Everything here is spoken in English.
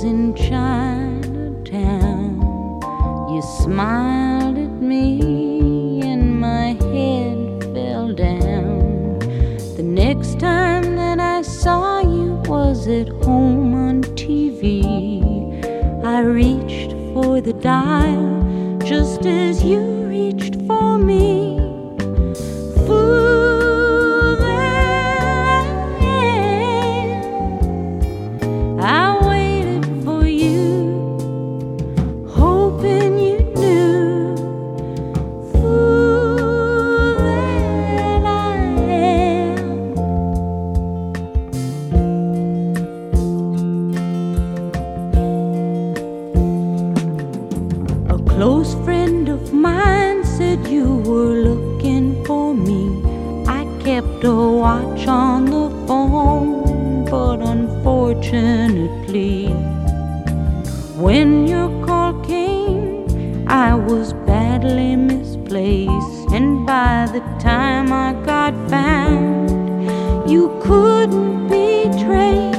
was in Chinatown. You smiled at me and my head fell down. The next time that I saw you was at home on TV. I reached for the dial just as you reached for me. Fool that I am, I waited for you, hoping you knew. Fool that I am. A close friend of mine said you were looking for me. I kept a watch on the phone, but unfortunately, when your call came, I was badly misplaced. And by the time I got found, you couldn't be traced.